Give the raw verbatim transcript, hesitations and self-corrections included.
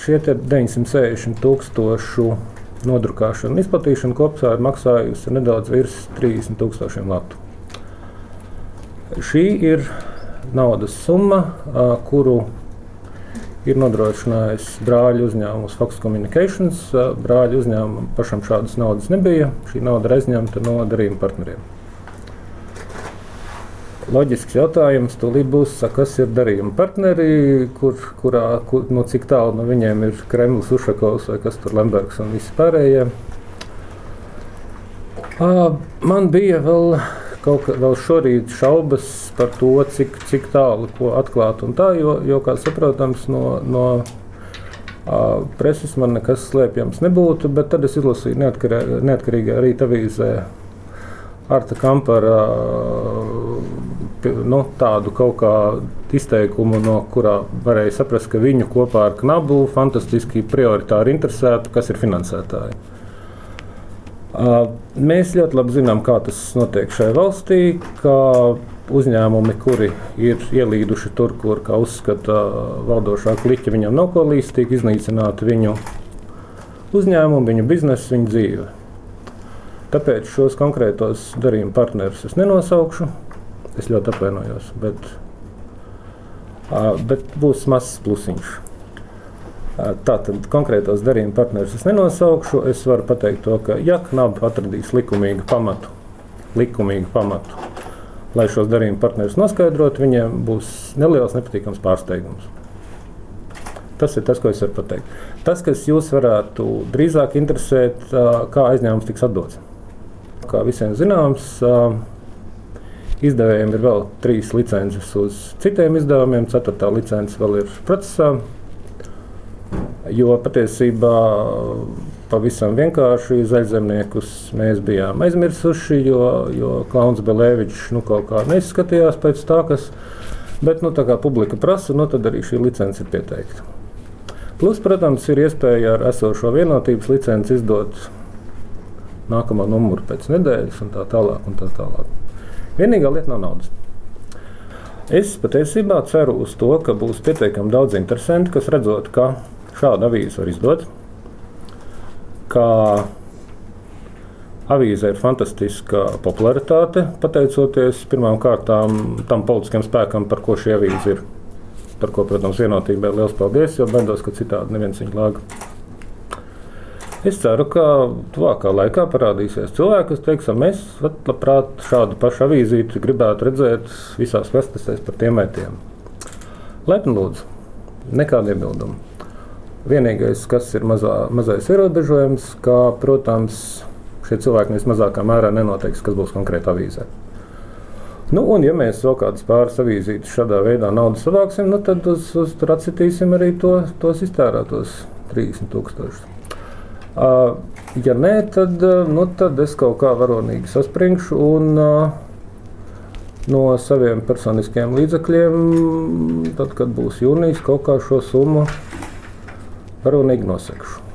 šie deviņsimt sešdesmit tūkstošu nodrukāšana izplatīšana kopsā ir maksājusi nedaudz virs trīsdesmit tūkstošiem latu. Šī ir naudas summa, kuru ir nodrošinājis brāļu uzņēmums Fox Communications. Brāļu uzņēmumam pašam šādas naudas nebija. Šī nauda ir aizņemta no darījuma partneriem. Loģisks jautājums tūlīt būs, kas ir darījuma partneri, kur, kurā, kur, no cik tālu no viņiem ir Kremlis, Ušakovs vai kas tur Lembergs un visi pārējie. Man bija vēl kaut kā vēl šorīt šaubas par to, cik, cik tālu ko atklāt un tā, jo, jo kā saprotams, no, no uh, preses man nekas slēpjams nebūtu, bet tad es izlasīju neatkarīgā, neatkarīgā rīta avīzē Arta Kampara uh, nu, tādu kaut kā izteikumu, no kurā varēja saprast, ka viņu kopā ar Knabu fantastiski prioritāri interesētu, kas ir finansētāji. Mēs ļoti labi zinām, kā tas notiek šajā valstī, ka uzņēmumi, kuri ir ielīduši tur, kur, kā uzskata valdošā kliķa, viņam nav ko līdz, tiek iznīcināti viņu uzņēmumu, viņu biznesu, viņu dzīve. Tāpēc šos konkrētos darījuma partnerus es nenosaukšu, es ļoti apvainojos, bet, bet būs mazs plusiņš. Tātad konkrētos darījuma partnerus es nenosaukšu. Es varu pateikt to, ka ja Knab atradīs likumīgu pamatu, likumīgu pamatu, lai šos darījuma partnerus noskaidrot, viņiem būs neliels nepatīkams pārsteigums. Tas ir tas, ko es varu pateikt. Tas, kas jūs varētu drīzāk interesēt, kā aizņēmums tiks atdots. Kā visiem zināms, izdevējiem ir vēl trīs licences uz citiem izdevumiem, ceturtā licence vēl ir procesā. Jo patiesībā pavisam vienkārši zaļzemniekus mēs bijām aizmirsuši, jo, jo Klauns Belēvičs nu, kaut kā neizskatījās pēc tā, kas, bet nu, tā kā publika prasa, nu, tad arī šī licence ir pieteikta. Plus, protams, ir iespēja ar esošo vienotības licenci izdot nākamo numuru pēc nedēļas un tā tālāk un tā tālāk. Vienīgā lieta nav naudas. Es patiesībā ceru uz to, ka būs pietiekami daudz interesanti, kas redzot, ka šādu avīzi var izdot, ka avīze ir fantastiska popularitāte, pateicoties pirmām kārtām tam politiskam spēkam, par ko šī avīze ir. Par ko, protams, vienotībai liels paldies, jo baidos, ka citādi neviens viņu lāga. Es ceru, ka tuvākā laikā parādīsies cilvēki, kas teiks, ka mēs labprāt šādu pašu avīzīti gribētu redzēt visās vestnesēs par tiem mētiem. Laipni lūdzu, nekāda iebilduma. Vienīgais, kas ir mazā, mazais ierobežojums, ka, protams, šie cilvēki vismazākā mērā nenoteiks, kas būs konkrēti avīzē. Nu, un ja mēs vēl kādas pāris avīzītes šādā veidā naudu savāksim, nu, tad uz, uz tur atsitīsim arī to, tos iztērētos trīsdesmit tūkstošus. Uh, ja nē, tad, nu, tad es kaut kā varonīgi saspringšu un uh, no saviem personiskiem līdzekļiem, tad, kad būs jūnijas, kaut kā šo summu varonīgi nosegšu.